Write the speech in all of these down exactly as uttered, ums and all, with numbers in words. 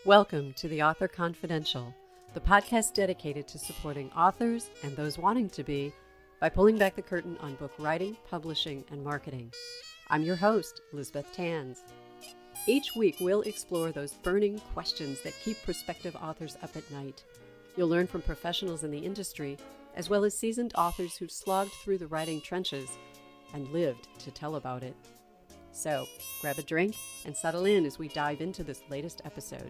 Welcome to The Author Confidential, the podcast dedicated to supporting authors and those wanting to be by pulling back the curtain on book writing, publishing, and marketing. I'm your host, Elizabeth Tanz. Each week, we'll explore those burning questions that keep prospective authors up at night. You'll learn from professionals in the industry, as well as seasoned authors who've slogged through the writing trenches and lived to tell about it. So, grab a drink and settle in as we dive into this latest episode.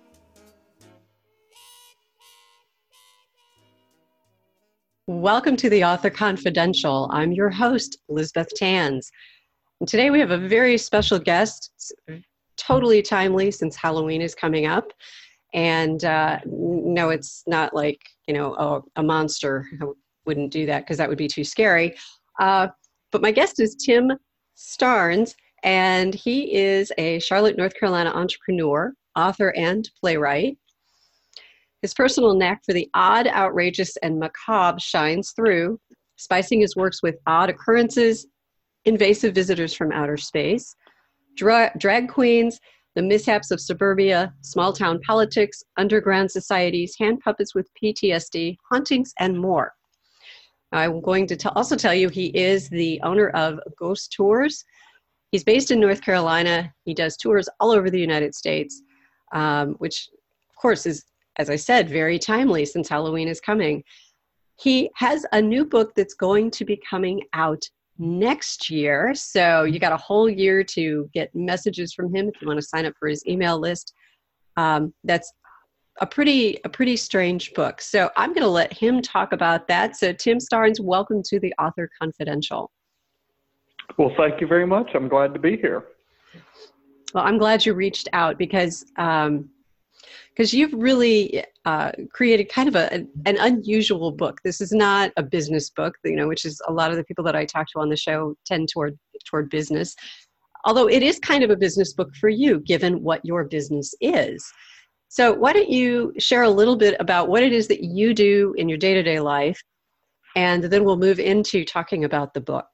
Welcome to The Author Confidential. I'm your host, Elizabeth Tanz. And today we have a very special guest. It's totally timely since Halloween is coming up. And uh, no, it's not like, you know, a, a monster. I wouldn't do that because that would be too scary. Uh, but my guest is Tim Starnes, and he is a Charlotte, North Carolina entrepreneur, author, and playwright. His personal knack for the odd, outrageous, and macabre shines through, spicing his works with odd occurrences, invasive visitors from outer space, dra- drag queens, the mishaps of suburbia, small-town politics, underground societies, hand puppets with P T S D, hauntings, and more. I'm going to t- also tell you he is the owner of Ghost Tours. He's based in North Carolina. He does tours all over the United States, um, which, of course, is, as I said, very timely since Halloween is coming. He has a new book that's going to be coming out next year. So you got a whole year to get messages from him if you want to sign up for his email list. Um, that's a pretty a pretty strange book. So I'm going to let him talk about that. So Tim Starnes, welcome to The Author Confidential. Well, thank you very much. I'm glad to be here. Well, I'm glad you reached out because um, because you've really uh, created kind of a, an unusual book. This is not a business book, you know, which is a lot of the people that I talk to on the show tend toward toward business. Although it is kind of a business book for you, given what your business is. So why don't you share a little bit about what it is that you do in your day-to-day life, and then we'll move into talking about the book.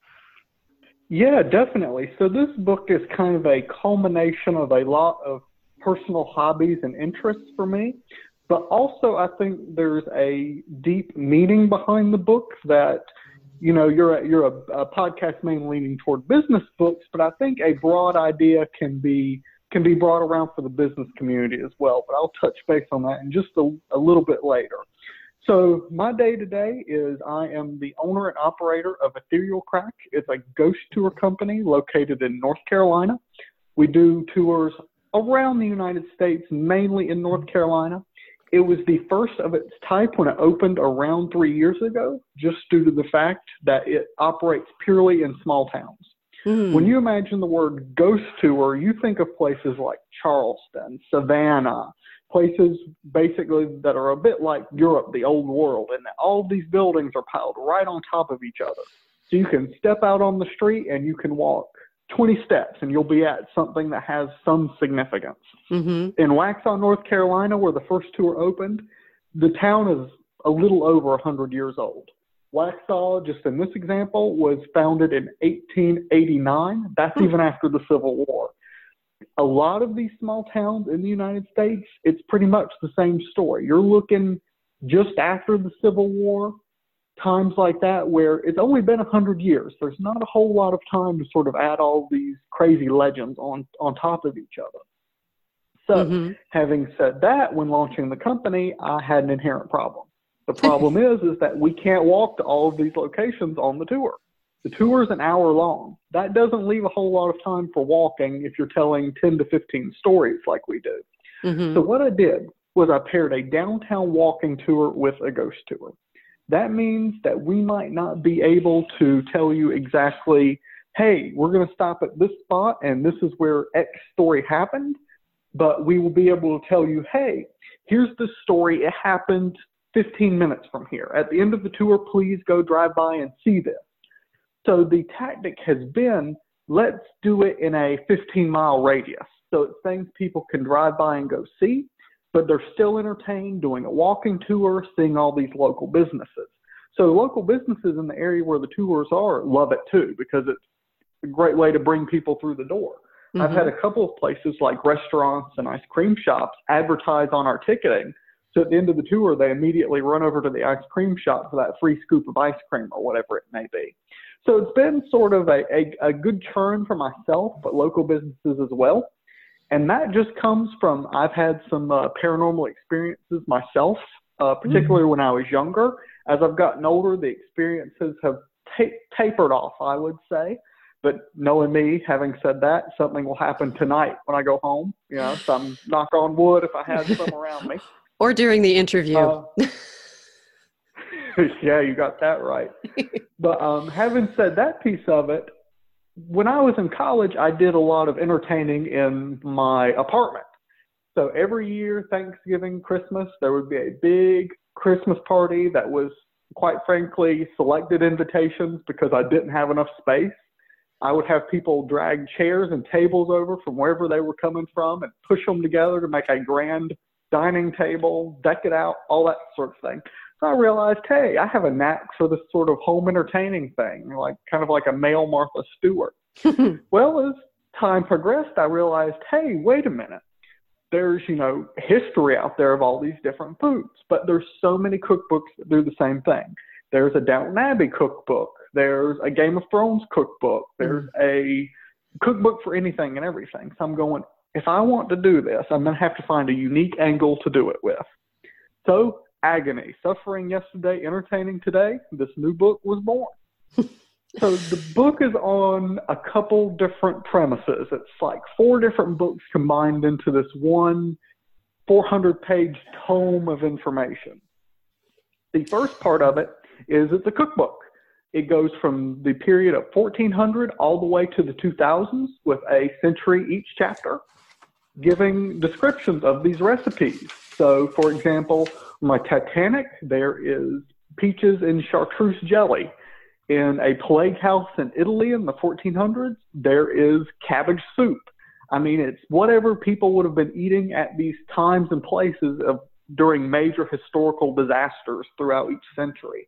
Yeah, definitely. So this book is kind of a culmination of a lot of personal hobbies and interests for me, but also I think there's a deep meaning behind the book that, you know, you're a, you're a, a podcast mainly leaning toward business books, but I think a broad idea can be can be brought around for the business community as well. But I'll touch base on that in just a, a little bit later. So my day-to-day is I am the owner and operator of Ethereal Crack. It's a ghost tour company located in North Carolina. We do tours around the United States, mainly in North Carolina. It was the first of its type when it opened around three years ago, just due to the fact that it operates purely in small towns. Mm. When you imagine the word ghost tour, you think of places like Charleston, Savannah, places basically that are a bit like Europe, the old world, and that all these buildings are piled right on top of each other. So you can step out on the street and you can walk twenty steps and you'll be at something that has some significance. Mm-hmm. In Waxhaw, North Carolina, where the first tour opened, the town is a little over one hundred years old. Waxhaw, just in this example, was founded in eighteen eighty-nine. That's mm-hmm. even after the Civil War. A lot of these small towns in the United States, it's pretty much the same story. You're looking just after the Civil War, times like that where it's only been one hundred years. There's not a whole lot of time to sort of add all these crazy legends on, on top of each other. So mm-hmm. having said that, when launching the company, I had an inherent problem. The problem is, is that we can't walk to all of these locations on the tour. The tour is an hour long. That doesn't leave a whole lot of time for walking if you're telling ten to fifteen stories like we do. Mm-hmm. So what I did was I paired a downtown walking tour with a ghost tour. That means that we might not be able to tell you exactly, hey, we're going to stop at this spot and this is where X story happened, but we will be able to tell you, hey, here's the story. It happened fifteen minutes from here. At the end of the tour, please go drive by and see this. So the tactic has been, let's do it in a fifteen mile radius. So it's things people can drive by and go see, but they're still entertained doing a walking tour, seeing all these local businesses. So the local businesses in the area where the tours are love it too, because it's a great way to bring people through the door. Mm-hmm. I've had a couple of places like restaurants and ice cream shops advertise on our ticketing. So at the end of the tour, they immediately run over to the ice cream shop for that free scoop of ice cream or whatever it may be. So it's been sort of a, a, a good churn for myself, but local businesses as well. And that just comes from, I've had some uh, paranormal experiences myself, uh, particularly mm-hmm. when I was younger. As I've gotten older, the experiences have ta- tapered off, I would say. But knowing me, having said that, something will happen tonight when I go home. You know, so I'm knock on wood if I have some around me. Or during the interview. Uh, yeah, you got that right. But um, having said that piece of it, when I was in college, I did a lot of entertaining in my apartment. So every year, Thanksgiving, Christmas, there would be a big Christmas party that was, quite frankly, selected invitations because I didn't have enough space. I would have people drag chairs and tables over from wherever they were coming from and push them together to make a grand dining table, deck it out, all that sort of thing. So I realized, hey, I have a knack for this sort of home entertaining thing, like kind of like a male Martha Stewart. Well, as time progressed, I realized, hey, wait a minute. There's, you know, history out there of all these different foods, but there's so many cookbooks that do the same thing. There's a Downton Abbey cookbook. There's a Game of Thrones cookbook. There's a cookbook for anything and everything. So I'm going, if I want to do this, I'm going to have to find a unique angle to do it with. So agony, suffering yesterday, entertaining today, this new book was born. So the book is on a couple different premises. It's like four different books combined into this one four hundred page tome of information. The first part of it is it's a cookbook. It goes from the period of fourteen hundred all the way to the two thousands with a century each chapter, giving descriptions of these recipes. So, for example, my Titanic, there is peaches in chartreuse jelly. In a plague house in Italy in the fourteen hundreds, there is cabbage soup. I mean, it's whatever people would have been eating at these times and places of during major historical disasters throughout each century.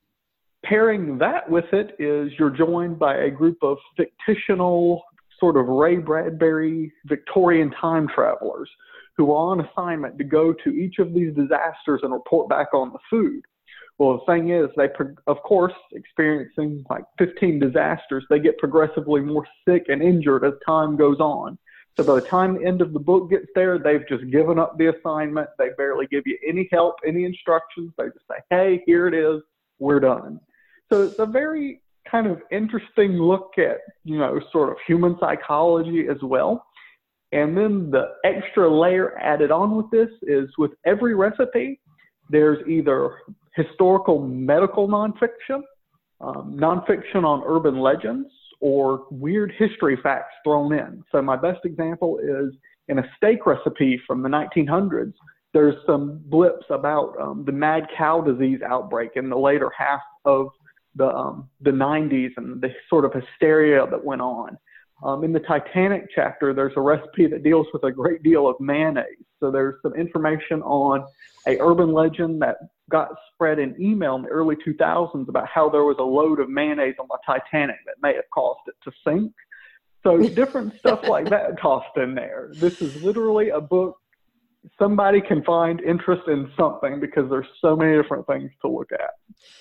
Pairing that with it is you're joined by a group of fictional sort of Ray Bradbury Victorian time travelers who are on assignment to go to each of these disasters and report back on the food. Well, the thing is, they, of course, experiencing like fifteen disasters, they get progressively more sick and injured as time goes on. So by the time the end of the book gets there, they've just given up the assignment. They barely give you any help, any instructions. They just say, hey, here it is. We're done. So it's a very kind of interesting look at, you know, sort of human psychology as well. And then the extra layer added on with this is with every recipe, there's either historical medical nonfiction, um, nonfiction on urban legends, or weird history facts thrown in. So my best example is in a steak recipe from the nineteen hundreds, there's some blips about um, the mad cow disease outbreak in the later half of the um, the nineties and the sort of hysteria that went on. Um, in the Titanic chapter, there's a recipe that deals with a great deal of mayonnaise. So there's some information on a urban legend that got spread in email in the early two thousands about how there was a load of mayonnaise on the Titanic that may have caused it to sink. So different stuff like that tossed in there. This is literally a book. Somebody can find interest in something because there's so many different things to look at.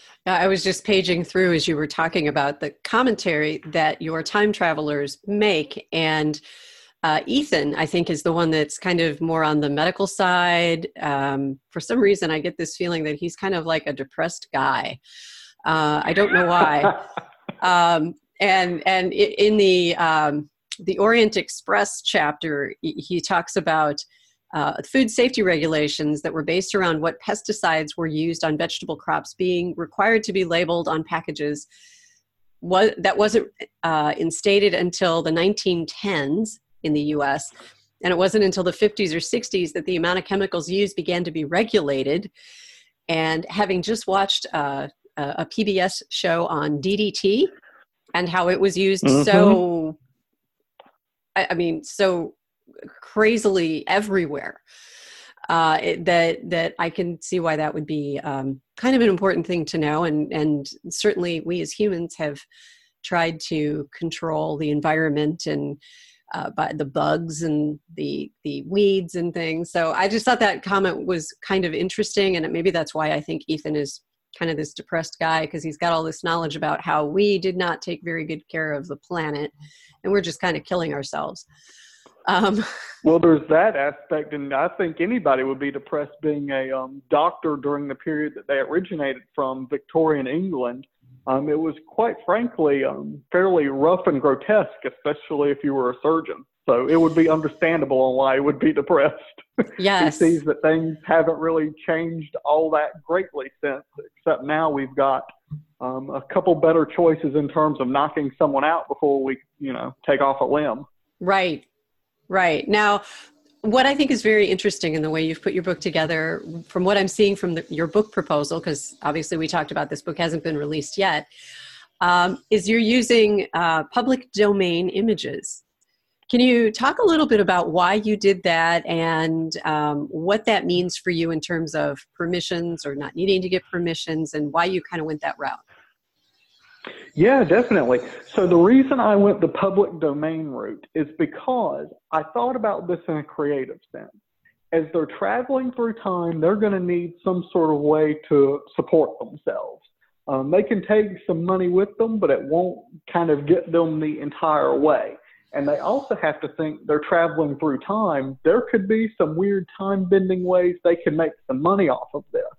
I was just paging through as you were talking about the commentary that your time travelers make. And uh, Ethan, I think, is the one that's kind of more on the medical side. Um, for some reason, I get this feeling that he's kind of like a depressed guy. Uh, I don't know why. um, and and in the um, the Orient Express chapter, he talks about Uh, food safety regulations that were based around what pesticides were used on vegetable crops being required to be labeled on packages. Was, that wasn't uh, instated until the nineteen tens in the U S, and it wasn't until the fifties or sixties that the amount of chemicals used began to be regulated. And having just watched uh, a, a P B S show on D D T and how it was used mm-hmm. so, I, I mean, so crazily everywhere, uh, it, that that I can see why that would be um, kind of an important thing to know. And, and certainly we as humans have tried to control the environment and uh, by the bugs and the the weeds and things. So I just thought that comment was kind of interesting, and maybe that's why I think Ethan is kind of this depressed guy, because he's got all this knowledge about how we did not take very good care of the planet, and we're just kind of killing ourselves. Um, well, there's that aspect, and I think anybody would be depressed being a um, doctor during the period that they originated from, Victorian England. Um, it was quite frankly um, fairly rough and grotesque, especially if you were a surgeon. So it would be understandable on why he would be depressed. Yes. He sees that things haven't really changed all that greatly since, except now we've got um, a couple better choices in terms of knocking someone out before we, you know, take off a limb. Right. Right. Now, what I think is very interesting in the way you've put your book together, from what I'm seeing from the, your book proposal, because obviously we talked about this book hasn't been released yet, um, is you're using uh, public domain images. Can you talk a little bit about why you did that and um, what that means for you in terms of permissions or not needing to get permissions, and why you kind of went that route? Yeah, definitely. So the reason I went the public domain route is because I thought about this in a creative sense. As they're traveling through time, they're going to need some sort of way to support themselves. Um, they can take some money with them, but it won't kind of get them the entire way. And they also have to think they're traveling through time. There could be some weird time-bending ways they can make some money off of this.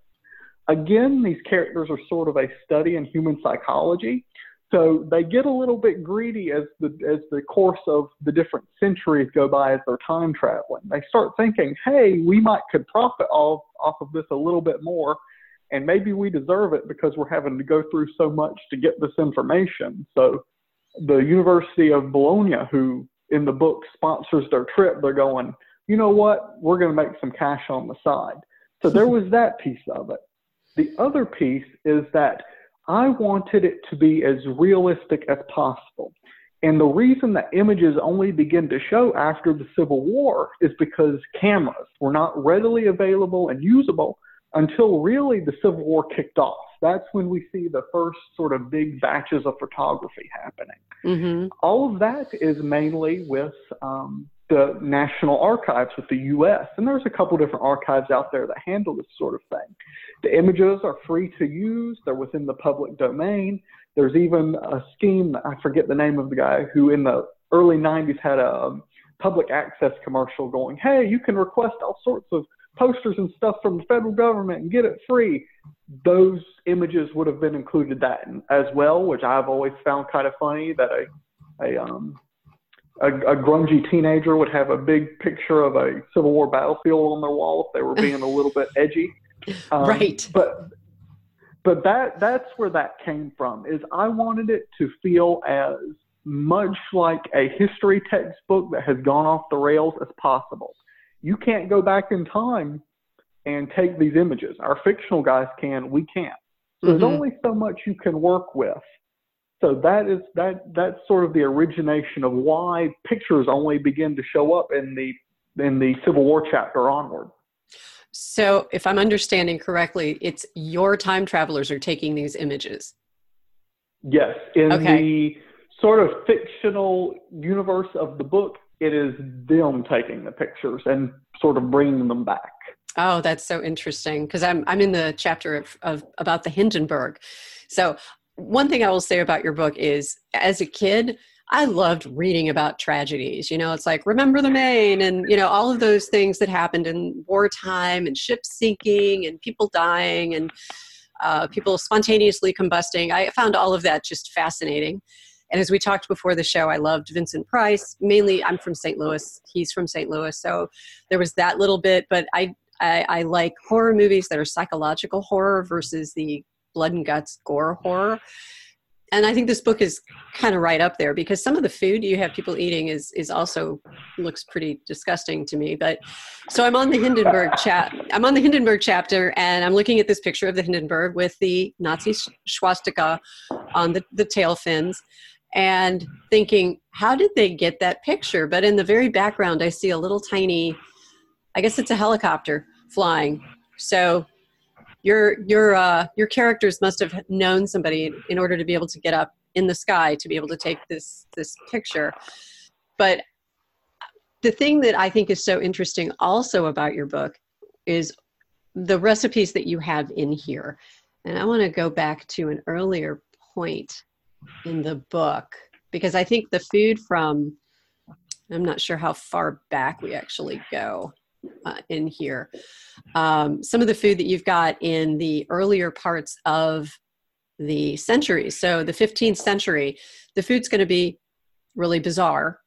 Again, these characters are sort of a study in human psychology. So they get a little bit greedy as the as the course of the different centuries go by as they're time traveling. They start thinking, hey, we might could profit off, off of this a little bit more, and maybe we deserve it because we're having to go through so much to get this information. So the University of Bologna, who in the book sponsors their trip, they're going, you know what, we're going to make some cash on the side. So there was that piece of it. The other piece is that I wanted it to be as realistic as possible. And the reason that images only begin to show after the Civil War is because cameras were not readily available and usable until really the Civil War kicked off. That's when we see the first sort of big batches of photography happening. Mm-hmm. All of that is mainly with um, the National Archives with the U S, and there's a couple different archives out there that handle this sort of thing. The images are free to use. They're within the public domain. There's even a scheme, I forget the name of the guy, who in the early nineties had a um, public access commercial going, hey, you can request all sorts of posters and stuff from the federal government and get it free. Those images would have been included that as well, which I've always found kind of funny, that a, a um, A, a grungy teenager would have a big picture of a Civil War battlefield on their wall if they were being a little bit edgy. Um, right. But but that that's where that came from, is I wanted it to feel as much like a history textbook that has gone off the rails as possible. You can't go back in time and take these images. Our fictional guys can, we can't. So mm-hmm. There's only so much you can work with. So that is that that's sort of the origination of why pictures only begin to show up in the in the Civil War chapter onward. So if I'm understanding correctly, it's your time travelers are taking these images. Yes. In okay. the sort of fictional universe of the book, it is them taking the pictures and sort of bringing them back. Oh, that's so interesting, because I'm I'm in the chapter of, of about the Hindenburg. So one thing I will say about your book is, as a kid, I loved reading about tragedies. You know, it's like, remember the Maine, and, you know, all of those things that happened in wartime, and ships sinking and people dying and uh, people spontaneously combusting. I found all of that just fascinating. And as we talked before the show, I loved Vincent Price. Mainly, I'm from Saint Louis. He's from Saint Louis. So there was that little bit. But I, I, I like horror movies that are psychological horror versus the blood and guts gore horror. And I think this book is kind of right up there, because some of the food you have people eating is is also looks pretty disgusting to me. But so I'm on the Hindenburg chat. I'm on the Hindenburg chapter, and I'm looking at this picture of the Hindenburg with the Nazi swastika on the, the tail fins, and thinking, how did they get that picture? But in the very background, I see a little tiny, I guess it's a helicopter flying. So Your your uh, your characters must have known somebody in order to be able to get up in the sky to be able to take this this picture. But the thing that I think is so interesting also about your book is the recipes that you have in here. And I want to go back to an earlier point in the book, because I think the food from, I'm not sure how far back we actually go uh, in here. Um, some of the food that you've got in the earlier parts of the century. So the fifteenth century, the food's going to be really bizarre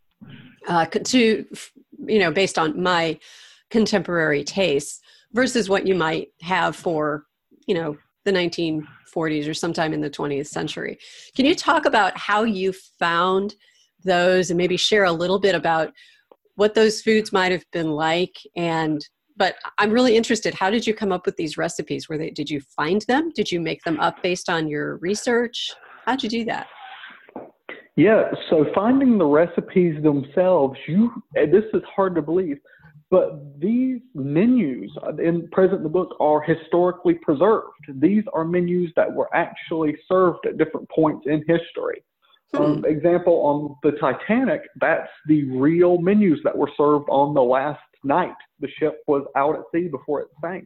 uh, to, you know, based on my contemporary tastes versus what you might have for, you know, the nineteen forties or sometime in the twentieth century. Can you talk about how you found those and maybe share a little bit about what those foods might have been like? And but I'm really interested, how did you come up with these recipes? Were they, did you find them? Did you make them up based on your research? How'd you do that? Yeah, so finding the recipes themselves, you this is hard to believe, but these menus in present in the book are historically preserved. These are menus that were actually served at different points in history. Hmm. Um, example, on the Titanic, that's the real menus that were served on the last night the ship was out at sea before it sank.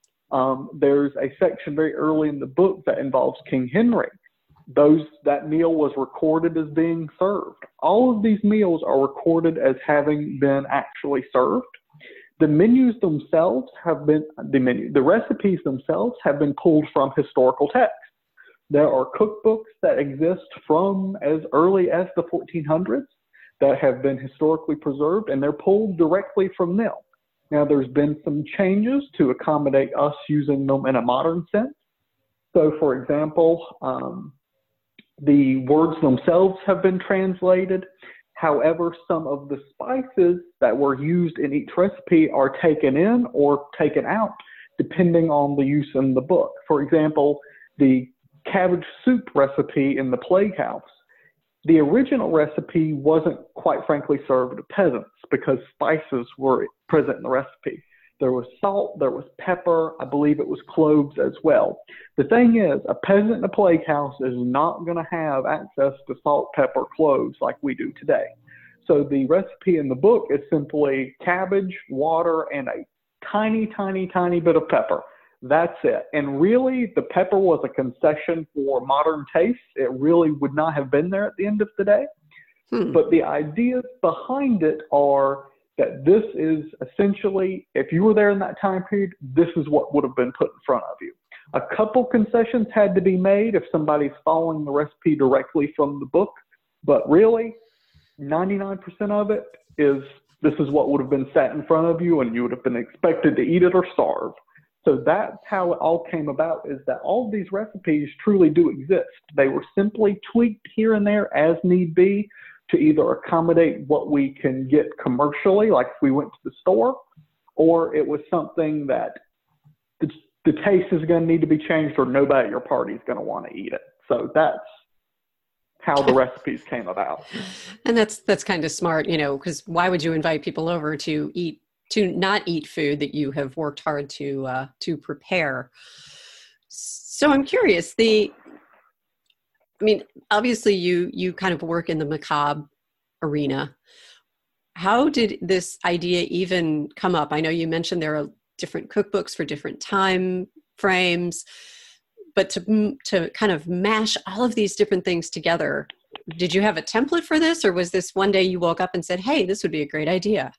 Um, there's a section very early in the book that involves King Henry. Those that meal was recorded as being served. All of these meals are recorded as having been actually served. The menus themselves have been the menu. The recipes themselves have been pulled from historical texts. There are cookbooks that exist from as early as the fourteen hundreds that have been historically preserved, and they're pulled directly from them. Now, there's been some changes to accommodate us using them in a modern sense. So, for example, um, the words themselves have been translated. However, some of the spices that were used in each recipe are taken in or taken out, depending on the use in the book. For example, the cabbage soup recipe in the Plague House, the original recipe wasn't, quite frankly, served to peasants because spices were present in the recipe. There was salt, there was pepper, I believe it was cloves as well. The thing is, a peasant in a plague house is not going to have access to salt, pepper, cloves like we do today. So the recipe in the book is simply cabbage, water, and a tiny, tiny, tiny bit of pepper. That's it. And really, the pepper was a concession for modern tastes. It really would not have been there at the end of the day. Hmm. But the ideas behind it are that this is essentially, if you were there in that time period, this is what would have been put in front of you. A couple concessions had to be made if somebody's following the recipe directly from the book. But really, ninety-nine percent of it is this is what would have been sat in front of you, and you would have been expected to eat it or starve. So that's how it all came about, is that all of these recipes truly do exist. They were simply tweaked here and there as need be to either accommodate what we can get commercially, like if we went to the store, or it was something that the, the taste is going to need to be changed or nobody at your party is going to want to eat it. So that's how the recipes came about. And that's that's kind of smart, you know, because why would you invite people over to eat to not eat food that you have worked hard to uh, to prepare? So I'm curious, the, I mean, obviously you you kind of work in the macabre arena. How did this idea even come up? I know you mentioned there are different cookbooks for different time frames, but to to kind of mash all of these different things together, did you have a template for this, or was this one day you woke up and said, hey, this would be a great idea?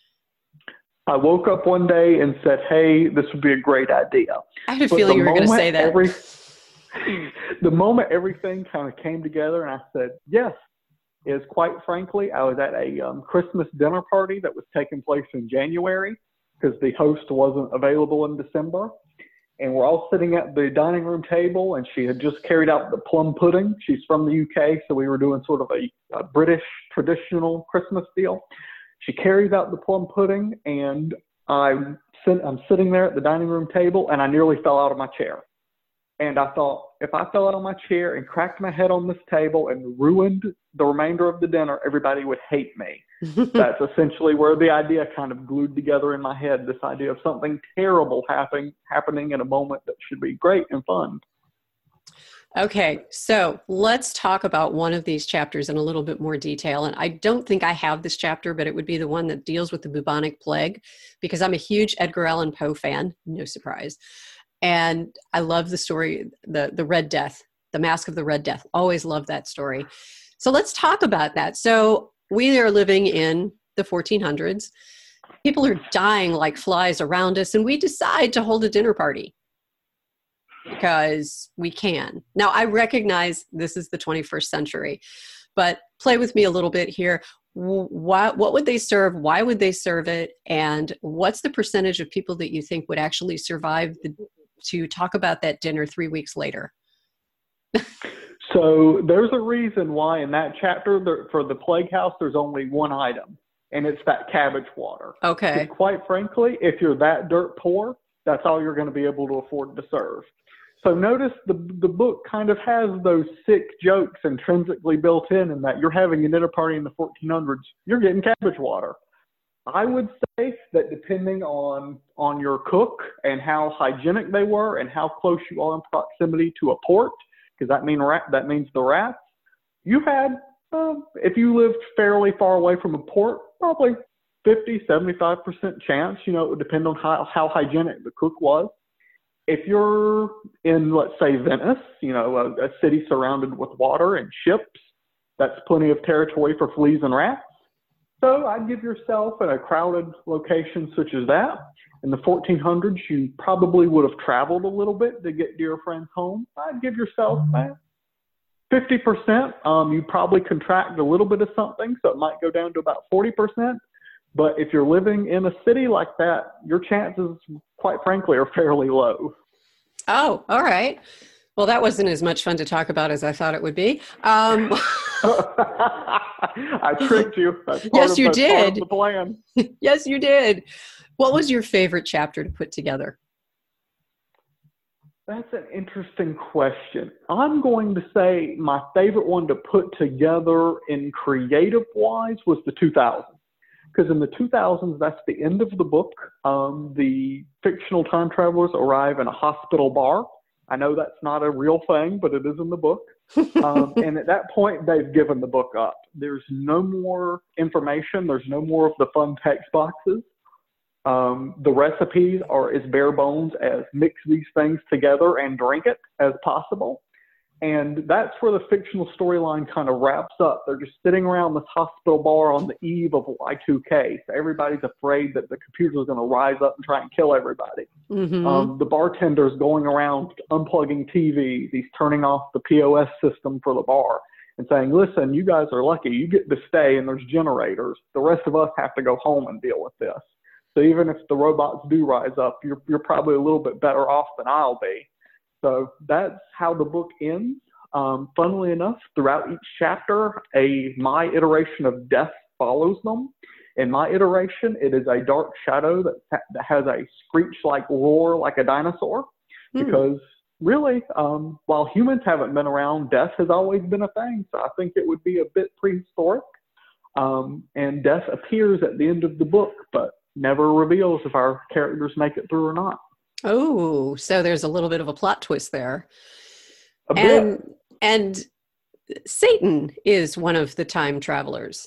I woke up one day and said, hey, this would be a great idea. I had a but feeling you were going to say that. Every, the moment everything kind of came together and I said, yes, is quite frankly, I was at a um, Christmas dinner party that was taking place in January because the host wasn't available in December. And we're all sitting at the dining room table, and she had just carried out the plum pudding. She's from the U K, so we were doing sort of a, a British traditional Christmas deal. She carries out the plum pudding, and I'm, sit, I'm sitting there at the dining room table, and I nearly fell out of my chair. And I thought, if I fell out of my chair and cracked my head on this table and ruined the remainder of the dinner, everybody would hate me. That's essentially where the idea kind of glued together in my head, this idea of something terrible happening, happening in a moment that should be great and fun. Okay, so let's talk about one of these chapters in a little bit more detail. And I don't think I have this chapter, but it would be the one that deals with the bubonic plague, because I'm a huge Edgar Allan Poe fan, no surprise. And I love the story, the, the Red Death, the Mask of the Red Death. Always loved that story. So let's talk about that. So we are living in the fourteen hundreds. People are dying like flies around us, and we decide to hold a dinner party because we can. Now, I recognize this is the twenty-first century, but play with me a little bit here. What, what would they serve? Why would they serve it? And what's the percentage of people that you think would actually survive the, to talk about that dinner three weeks later? So there's a reason why in that chapter there, for the plague house, there's only one item, and it's that cabbage water. Okay. Because quite frankly, if you're that dirt poor, that's all you're going to be able to afford to serve. So notice the the book kind of has those sick jokes intrinsically built in, in that you're having a dinner party in the fourteen hundreds, you're getting cabbage water. I would say that depending on on your cook and how hygienic they were and how close you are in proximity to a port, because that mean rat, that means the rats, you had, uh, if you lived fairly far away from a port, probably fifty, seventy-five percent chance. You know, it would depend on how, how hygienic the cook was. If you're in, let's say, Venice, you know, a, a city surrounded with water and ships, that's plenty of territory for fleas and rats. So I'd give yourself in a crowded location such as that. In the fourteen hundreds, you probably would have traveled a little bit to get to your friend's home. I'd give yourself eh, fifty percent. Um, you probably contract a little bit of something, so it might go down to about forty percent. But if you're living in a city like that, your chances, quite frankly, are fairly low. Oh, all right. Well, that wasn't as much fun to talk about as I thought it would be. Um, I tricked you. That's part yes, of, you that's did. Part of the plan. Yes, you did. What was your favorite chapter to put together? That's an interesting question. I'm going to say my favorite one to put together in creative-wise was the two thousands. Because in the two thousands, that's the end of the book. Um, the fictional time travelers arrive in a hospital bar. I know that's not a real thing, but it is in the book. Um, and at that point, they've given the book up. There's no more information. There's no more of the fun text boxes. Um, the recipes are as bare bones as mix these things together and drink it as possible. And that's where the fictional storyline kind of wraps up. They're just sitting around this hospital bar on the eve of Y two K. So everybody's afraid that the computer is going to rise up and try and kill everybody. Mm-hmm. Um, the bartender's going around unplugging T Vs. He's turning off the P O S system for the bar and saying, listen, you guys are lucky. You get to stay and there's generators. The rest of us have to go home and deal with this. So even if the robots do rise up, you're, you're probably a little bit better off than I'll be. So that's how the book ends. Um, funnily enough, throughout each chapter, a my iteration of death follows them. In my iteration, it is a dark shadow that, that has a screech-like roar like a dinosaur. Hmm. Because really, um, while humans haven't been around, death has always been a thing. So I think it would be a bit prehistoric. Um, and death appears at the end of the book, but never reveals if our characters make it through or not. Oh, so there's a little bit of a plot twist there. A and bit. and Satan is one of the time travelers.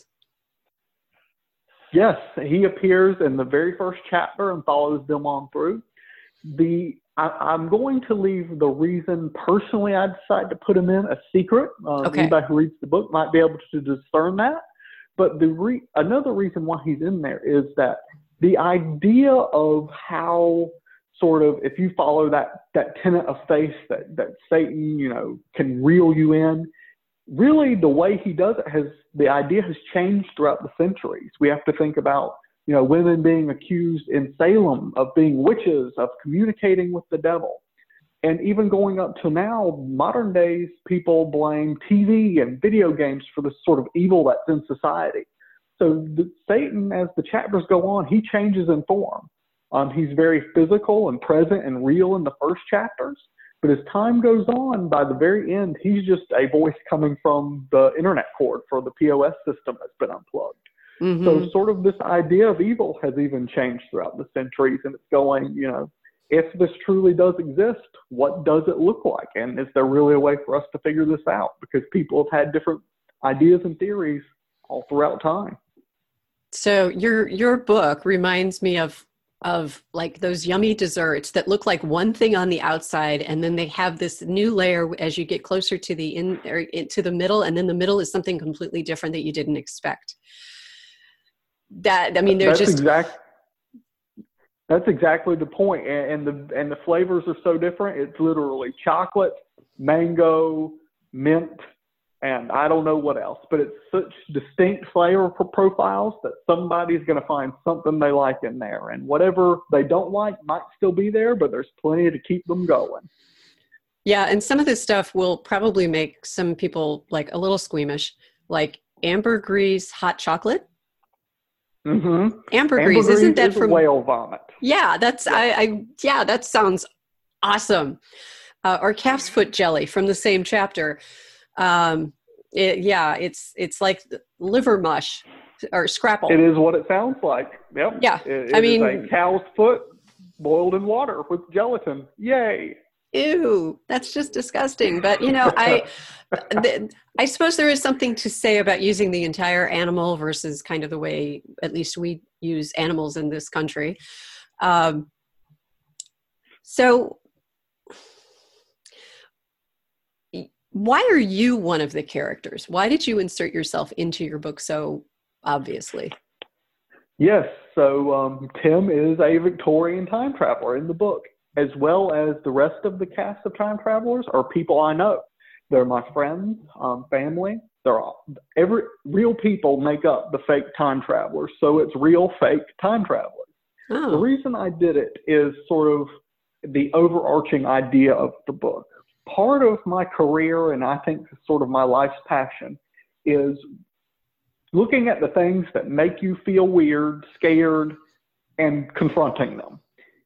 Yes, he appears in the very first chapter and follows them on through. The I, I'm going to leave the reason personally I decided to put him in a secret. Um, okay. Anybody who reads the book might be able to discern that. But the re- another reason why he's in there is that the idea of how sort of, if you follow that, that tenet of faith that, that Satan, you know, can reel you in, really the way he does it has, the idea has changed throughout the centuries. We have to think about, you know, women being accused in Salem of being witches, of communicating with the devil. And even going up to now, modern days, people blame T V and video games for the sort of evil that's in society. So the, Satan, as the chapters go on, he changes in form. Um, he's very physical and present and real in the first chapters. But as time goes on, by the very end, he's just a voice coming from the internet cord for the P O S system that's been unplugged. Mm-hmm. So sort of this idea of evil has even changed throughout the centuries. And it's going, you know, if this truly does exist, what does it look like? And is there really a way for us to figure this out? Because people have had different ideas and theories all throughout time. So your your book reminds me of of like those yummy desserts that look like one thing on the outside, and then they have this new layer as you get closer to the in or to the middle, and then the middle is something completely different that you didn't expect. That I mean, they're That's just exact. That's exactly the point, and, and the and the flavors are so different. It's literally chocolate, mango, mint, and I don't know what else. But it's such distinct flavor profiles that somebody's going to find something they like in there, and whatever they don't like might still be there, but there's plenty to keep them going. Yeah, and some of this stuff will probably make some people like a little squeamish, like ambergris hot chocolate. Mm-hmm. Ambergris, isn't that is from whale vomit? Yeah, that's Yeah. I, I yeah, that sounds awesome. Uh, or calf's foot jelly from the same chapter. Um, it, yeah, it's it's like liver mush or scrapple. It is what it sounds like. Yep. Yeah, It, it I mean, is a cow's foot boiled in water with gelatin. Yay! ew, that's just disgusting. But you know, I th- I suppose there is something to say about using the entire animal versus kind of the way at least we use animals in this country. Um, so why are you one of the characters? Why did you insert yourself into your book so obviously? Yes. So um, Tim is a Victorian time traveler in the book, as well as the rest of the cast of time travelers are people I know. They're my friends, um, family. They're all, every real people make up the fake time travelers. So it's real fake time travelers. Oh. The reason I did it is sort of the overarching idea of the book. Part of my career, and I think sort of my life's passion, is looking at the things that make you feel weird, scared, and confronting them.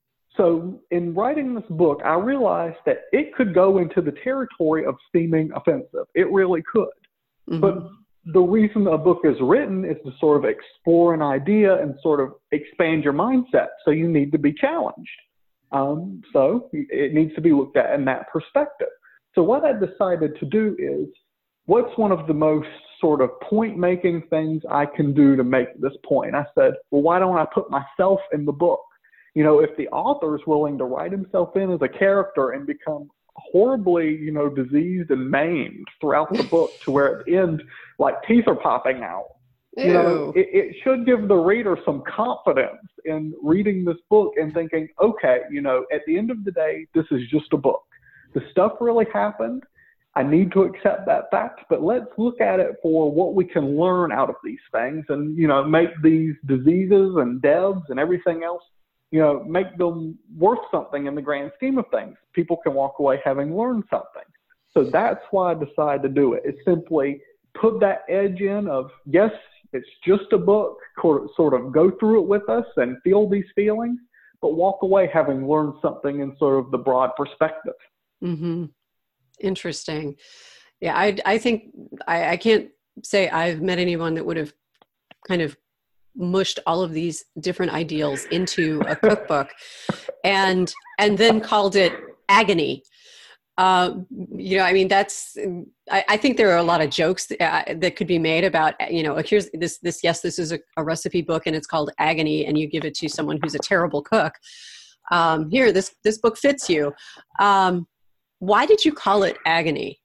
So in writing this book, I realized that it could go into the territory of seeming offensive. It really could. Mm-hmm. But the reason a book is written is to sort of explore an idea and sort of expand your mindset. So you need to be challenged. Um, so it needs to be looked at in that perspective. So what I decided to do is, what's one of the most sort of point-making things I can do to make this point? I said, well, why don't I put myself in the book? You know, if the author is willing to write himself in as a character and become horribly, you know, diseased and maimed throughout the book to where at the end, like teeth are popping out, Ew. you know, it, it should give the reader some confidence in reading this book and thinking, okay, you know, at the end of the day, this is just a book. The stuff really happened. I need to accept that fact, but let's look at it for what we can learn out of these things and, you know, make these diseases and deaths and everything else, you know, make them worth something in the grand scheme of things. People can walk away having learned something. So that's why I decided to do it. It's simply put that edge in of, yes, it's just a book, sort of go through it with us and feel these feelings, but walk away having learned something in sort of the broad perspective. Mm-hmm. Interesting. Yeah, I I think I, I can't say I've met anyone that would have kind of mushed all of these different ideals into a cookbook and and then called it agony. Uh, you know, I mean, that's, I, I think there are a lot of jokes that, uh, that could be made about, you know, here's this, this, yes, this is a, a recipe book and it's called Agony, and you give it to someone who's a terrible cook. Um, here, this, this book fits you. Um, why did you call it Agony?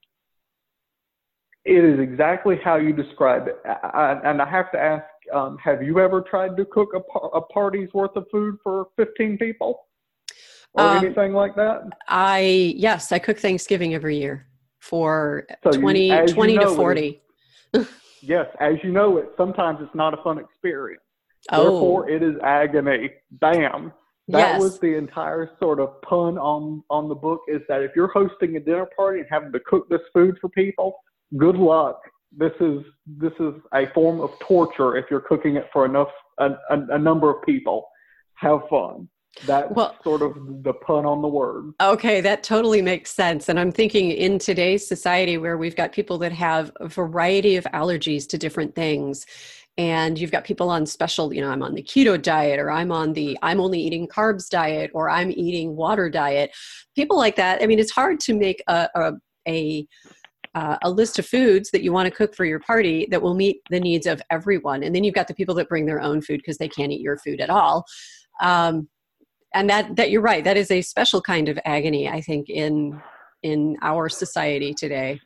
It is exactly how you describe it. I, I, and I have to ask, um, have you ever tried to cook a, par- a party's worth of food for fifteen people? Or um, anything like that? I, yes, I cook Thanksgiving every year for so twenty, you, twenty you know to forty. It, yes, as you know it, sometimes it's not a fun experience. Oh. Therefore, it is agony. Bam. That yes. was the entire sort of pun on, on the book, is that if you're hosting a dinner party and having to cook this food for people, good luck. This is this is a form of torture if you're cooking it for enough a, a, a number of people. Have fun. That's well, sort of the pun on the word. Okay, that totally makes sense. And I'm thinking in today's society where we've got people that have a variety of allergies to different things, and you've got people on special, you know, I'm on the keto diet, or I'm on the, I'm only eating carbs diet, or I'm eating water diet. People like that. I mean, it's hard to make a, a, a Uh, a list of foods that you want to cook for your party that will meet the needs of everyone. And then you've got the people that bring their own food because they can't eat your food at all. Um, and that, that you're right. That is a special kind of agony, I think, in, in our society today.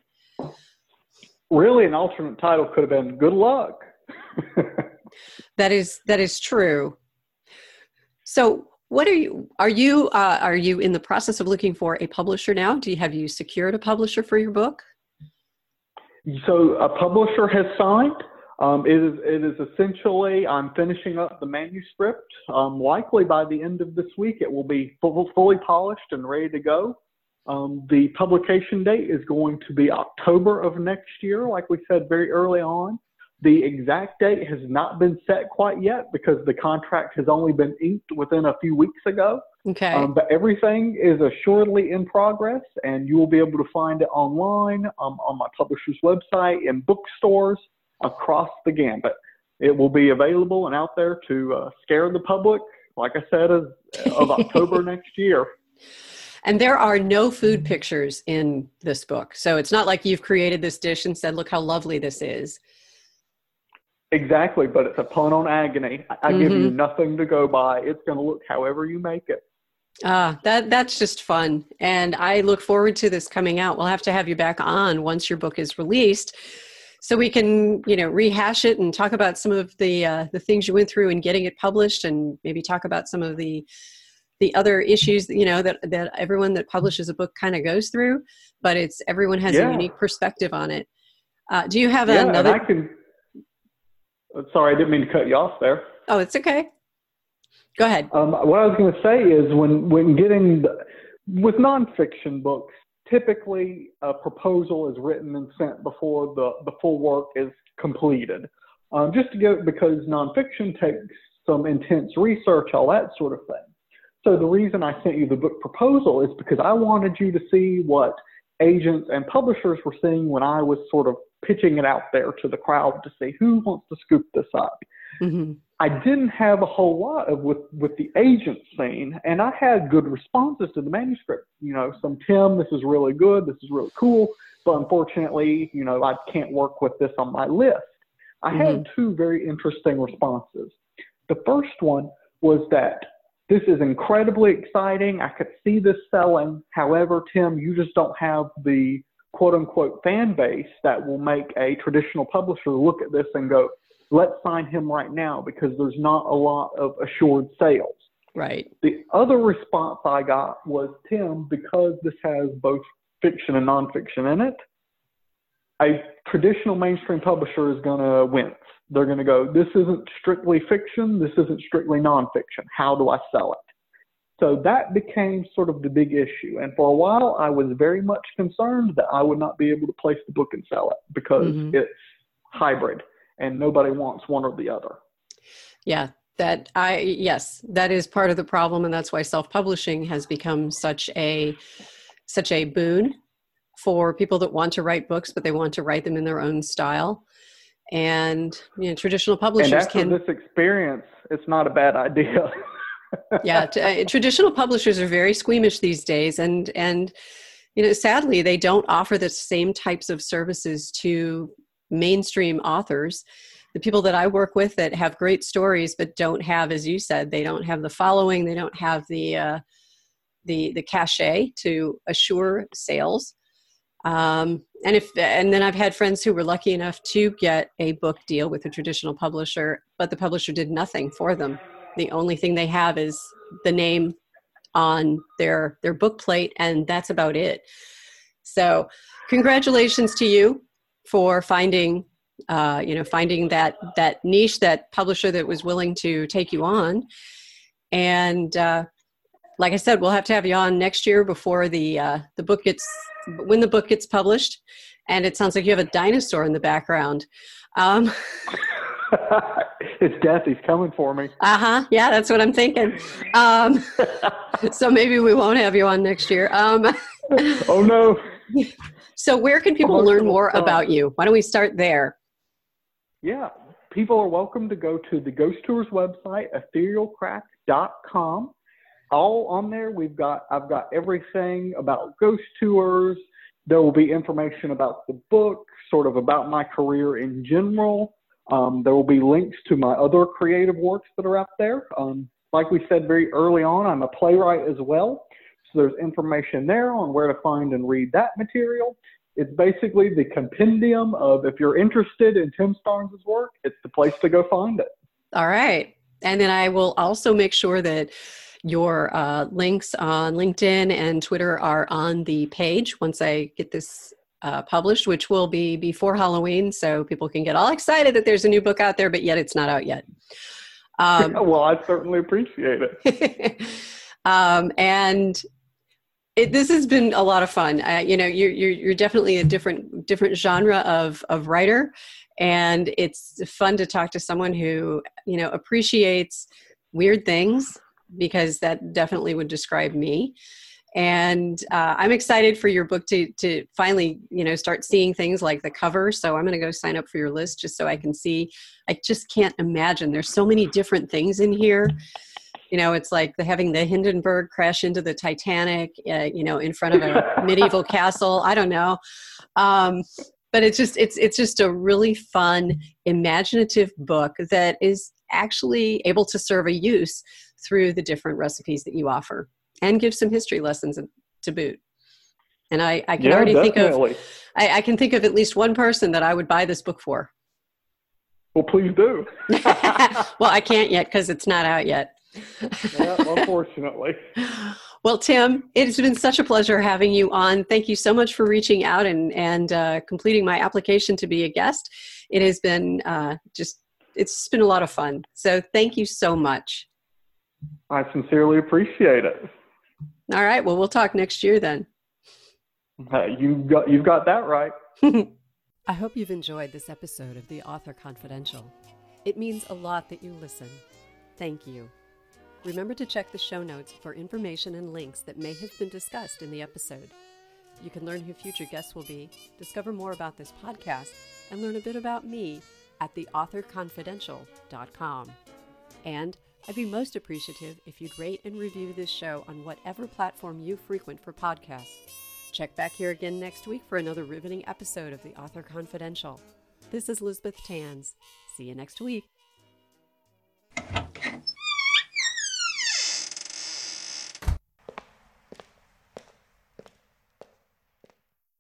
Really, an alternate title could have been "Good Luck." That is, that is true. So what are you, are you, uh, are you in the process of looking for a publisher now? Do you, have you secured a publisher for your book? So a publisher has signed. Um, it is it is essentially, I'm finishing up the manuscript. Um, likely by the end of this week, it will be full, fully polished and ready to go. Um, the publication date is going to be October of next year, like we said very early on. The exact date has not been set quite yet because the contract has only been inked within a few weeks ago. Okay. Um, but everything is assuredly in progress, and you will be able to find it online, um, on my publisher's website, in bookstores across the gambit. It will be available and out there to uh, scare the public, like I said, of, of October next year. And there are no food pictures in this book. So it's not like you've created this dish and said, look how lovely this is. Exactly, but it's a pun on agony. I, I mm-hmm. give you nothing to go by. It's going to look however you make it. Ah, that that's just fun. And I look forward to this coming out. We'll have to have you back on once your book is released so we can, you know, rehash it and talk about some of the uh, the things you went through in getting it published, and maybe talk about some of the the other issues, you know, that, that everyone that publishes a book kind of goes through, but it's everyone has yeah. a unique perspective on it. Uh, do you have yeah, another? And I can... Sorry, I didn't mean to cut you off there. Oh, it's okay. Go ahead. Um, what I was going to say is when, when getting, the, with nonfiction books, typically a proposal is written and sent before the, the full work is completed. Um, just to go, because nonfiction takes some intense research, all that sort of thing. So the reason I sent you the book proposal is because I wanted you to see what agents and publishers were seeing when I was sort of pitching it out there to the crowd to see who wants to scoop this up. Mm-hmm. I didn't have a whole lot of with, with the agent scene, and I had good responses to the manuscript. You know, some Tim, this is really good, this is really cool, but unfortunately, you know, I can't work with this on my list. I mm-hmm. had two very interesting responses. The first one was that this is incredibly exciting. I could see this selling. However, Tim, you just don't have the quote unquote fan base that will make a traditional publisher look at this and go, let's sign him right now, because there's not a lot of assured sales. Right. The other response I got was, Tim, because this has both fiction and nonfiction in it, a traditional mainstream publisher is going to wince. They're going to go, this isn't strictly fiction, this isn't strictly nonfiction. How do I sell it? So that became sort of the big issue. And for a while, I was very much concerned that I would not be able to place the book and sell it because mm-hmm. it's hybrid and nobody wants one or the other. Yeah, that I, yes, that is part of the problem. And that's why self-publishing has become such a, such a boon for people that want to write books, but they want to write them in their own style. And, you know, traditional publishers and after can... this experience, it's not a bad idea. yeah. T- uh, traditional publishers are very squeamish these days. And, and, you know, sadly, they don't offer the same types of services to mainstream authors. The people that I work with that have great stories, but don't have, as you said, they don't have the following, they don't have the, uh, the, the cachet to assure sales. Um, and if, and then I've had friends who were lucky enough to get a book deal with a traditional publisher, but the publisher did nothing for them. The only thing they have is the name on their, their book plate, and that's about it. So congratulations to you for finding, uh, you know, finding that, that niche, that publisher that was willing to take you on. And, uh, like I said, we'll have to have you on next year before the, uh, the book gets, when the book gets published. And it sounds like you have a dinosaur in the background. Um, It's death. He's coming for me. Uh-huh. Yeah, that's what I'm thinking. Um, so maybe we won't have you on next year. Um, oh, no. So where can people learn more about you? Why don't we start there? Yeah. people are welcome to go to the Ghost Tours website, ethereal crack dot com. All on there, we've got I've got everything about ghost tours. There will be information about the book, sort of about my career in general. Um, there will be links to my other creative works that are out there. Um, like we said very early on, I'm a playwright as well. So there's information there on where to find and read that material. It's basically the compendium of, if you're interested in Tim Starnes' work, it's the place to go find it. All right. And then I will also make sure that your uh, links on LinkedIn and Twitter are on the page once I get this uh, published, which will be before Halloween, so people can get all excited that there's a new book out there, but yet it's not out yet. Um, well, I certainly appreciate it. um, and it, this has been a lot of fun. Uh, you know, you're, you're you're definitely a different different genre of of writer, and it's fun to talk to someone who, you know, appreciates weird things, because that definitely would describe me. And uh, I'm excited for your book to to finally, you know, start seeing things like the cover. So I'm going to go sign up for your list just so I can see. I just can't imagine. There's so many different things in here. You know, it's like the, having the Hindenburg crash into the Titanic, uh, you know, in front of a medieval castle. I don't know. Um, but it's just, it's, it's just a really fun, imaginative book that is actually able to serve a use through the different recipes that you offer, and give some history lessons to boot. And I, I can yeah, already definitely. think of, I, I can think of at least one person that I would buy this book for. Well, please do. Well, I can't yet because it's not out yet. Yeah, unfortunately. Well, Tim, it has been such a pleasure having you on. Thank you so much for reaching out and, and uh, completing my application to be a guest. It has been uh, just, it's been a lot of fun. So thank you so much. I sincerely appreciate it. All right. Well, we'll talk next year then. Uh, you got, you've got that right. I hope you've enjoyed this episode of The Author Confidential. It means a lot that you listen. Thank you. Remember to check the show notes for information and links that may have been discussed in the episode. You can learn who future guests will be, discover more about this podcast, and learn a bit about me at the author confidential dot com. And I'd be most appreciative if you'd rate and review this show on whatever platform you frequent for podcasts. Check back here again next week for another riveting episode of The Author Confidential. This is Lisbeth Tanz. See you next week.